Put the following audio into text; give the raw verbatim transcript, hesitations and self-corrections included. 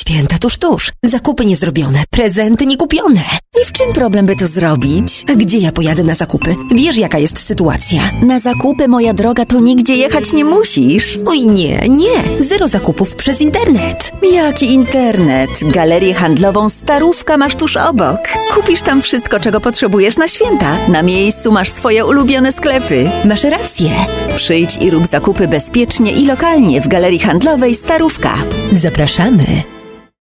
Święta tuż, tuż. Zakupy niezrobione, prezenty niekupione. I w czym problem, by to zrobić? A gdzie ja pojadę na zakupy? Wiesz, jaka jest sytuacja. Na zakupy, moja droga, to nigdzie jechać nie musisz. Oj nie, nie. Zero zakupów przez internet. Jaki internet? Galerię handlową Starówka masz tuż obok. Kupisz tam wszystko, czego potrzebujesz na święta. Na miejscu masz swoje ulubione sklepy. Masz rację. Przyjdź i rób zakupy bezpiecznie i lokalnie w Galerii Handlowej Starówka. Zapraszamy.